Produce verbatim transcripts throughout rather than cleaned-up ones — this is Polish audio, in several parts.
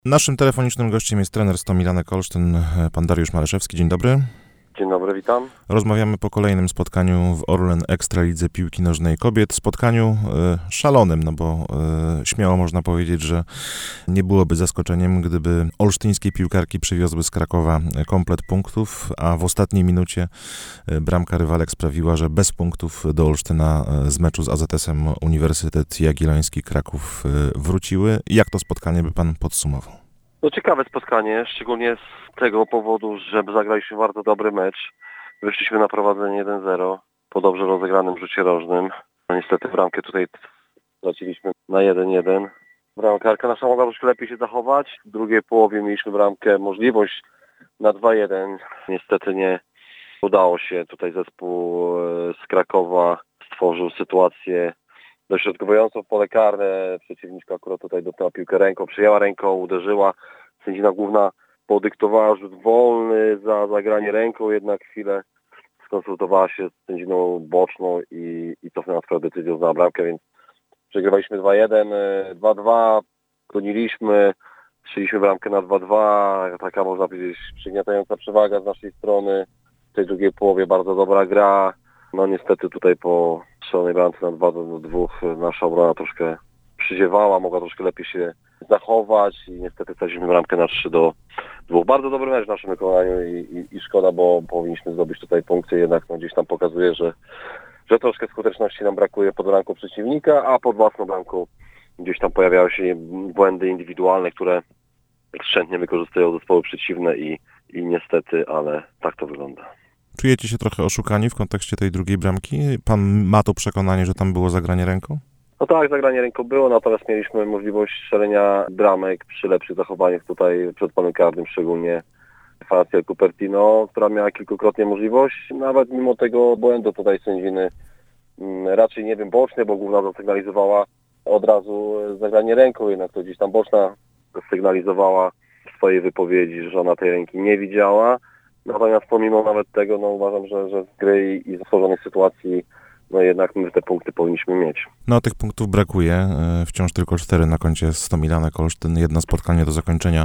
Naszym telefonicznym gościem jest trener Sto Milanek Olsztyn, pan Dariusz Maleszewski. Dzień dobry. Dzień dobry, witam. Rozmawiamy po kolejnym spotkaniu w Orlen Ekstralidze Piłki Nożnej Kobiet. Spotkaniu y, szalonym, no bo y, śmiało można powiedzieć, że nie byłoby zaskoczeniem, gdyby olsztyńskie piłkarki przywiozły z Krakowa komplet punktów, a w ostatniej minucie y, bramka rywalek sprawiła, że bez punktów do Olsztyna y, z meczu z A Z S-em Uniwersytet Jagielloński Kraków y, wróciły. Jak to spotkanie by pan podsumował? No ciekawe spotkanie, szczególnie z tego powodu, że zagraliśmy bardzo dobry mecz. Wyszliśmy na prowadzenie jeden zero po dobrze rozegranym rzucie rożnym. No niestety bramkę tutaj straciliśmy na jeden jeden. Bramkarka nasza mogła troszkę lepiej się zachować. W drugiej połowie mieliśmy bramkę, możliwość na dwa jeden. Niestety nie udało się. Tutaj zespół z Krakowa stworzył sytuację dośrodkowującą w pole karne. Przeciwniczka akurat tutaj dotknęła piłkę ręką, przyjęła ręką, uderzyła. Sędzina główna podyktowała rzut wolny za zagranie ręką, jednak chwilę skonsultowała się z sędziną boczną i, i cofnęła swoją decyzję, uznała bramkę, więc przegrywaliśmy dwa jeden, dwa dwa, goniliśmy, strzeliśmy bramkę na dwa dwa, taka można powiedzieć przygniatająca przewaga z naszej strony. W tej drugiej połowie bardzo dobra gra. No niestety tutaj po strzelonej bramce na dwa do dwóch nasza obrona troszkę przyziewała, mogła troszkę lepiej się zachować i niestety straciliśmy bramkę na trzy do dwóch. Bardzo dobry mecz w naszym wykonaniu i, i, i szkoda, bo powinniśmy zdobyć tutaj punkty, jednak no, gdzieś tam pokazuje, że, że troszkę skuteczności nam brakuje pod bramką przeciwnika, a pod własną bramką gdzieś tam pojawiały się błędy indywidualne, które skrzętnie wykorzystują zespoły przeciwne i, i niestety, ale tak to wygląda. Czujecie się trochę oszukani w kontekście tej drugiej bramki? Pan ma to przekonanie, że tam było zagranie ręką? No tak, zagranie ręką było, natomiast mieliśmy możliwość strzelenia bramek przy lepszych zachowaniach tutaj przed polem karnym, szczególnie Francia Cupertino, która miała kilkukrotnie możliwość. Nawet mimo tego błędu tutaj sędziny, raczej nie wiem, boczny, bo główna zasygnalizowała od razu zagranie ręką, jednak to gdzieś tam boczna sygnalizowała w swojej wypowiedzi, że ona tej ręki nie widziała. Natomiast pomimo nawet tego, no uważam, że, że z gry i z stworzonych sytuacji no jednak my te punkty powinniśmy mieć. No tych punktów brakuje. Wciąż tylko cztery na koncie Sto Milanek Olsztyn. Jedno spotkanie do zakończenia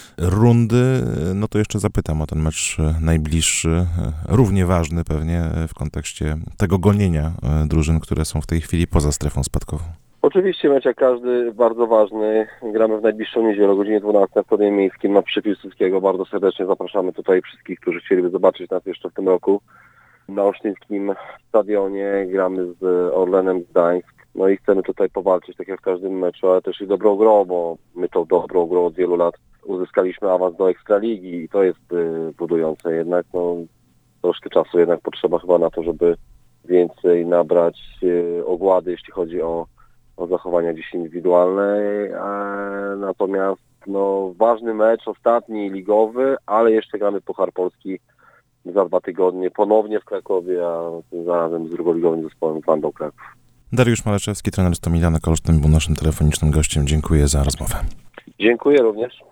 rundy. No to jeszcze zapytam o ten mecz najbliższy. Równie ważny pewnie w kontekście tego gonienia drużyn, które są w tej chwili poza strefą spadkową. Oczywiście mecz jak każdy bardzo ważny. Gramy w najbliższą niedzielę o godzinie dwunastej w Stadionie Miejskim na przy Piłsudskiego. Bardzo serdecznie zapraszamy tutaj wszystkich, którzy chcieliby zobaczyć nas jeszcze w tym roku. Na olsztyńskim stadionie gramy z Orlenem Gdańsk. No i chcemy tutaj powalczyć, tak jak w każdym meczu, ale też i dobrą grą, bo my tą dobrą grą od wielu lat uzyskaliśmy awans do Ekstraligi i to jest y, budujące. Jednak no, troszkę czasu jednak potrzeba chyba na to, żeby więcej nabrać y, ogłady, jeśli chodzi o, o zachowania dziś indywidualne. A, natomiast no, ważny mecz, ostatni ligowy, ale jeszcze gramy Puchar Polski za dwa tygodnie, ponownie w Krakowie, a tym razem z drugoligowym zespołem Wandą Kraków. Dariusz Maleszewski, trener Sto Milanek Olsztyn, był naszym telefonicznym gościem. Dziękuję za rozmowę. Dziękuję również.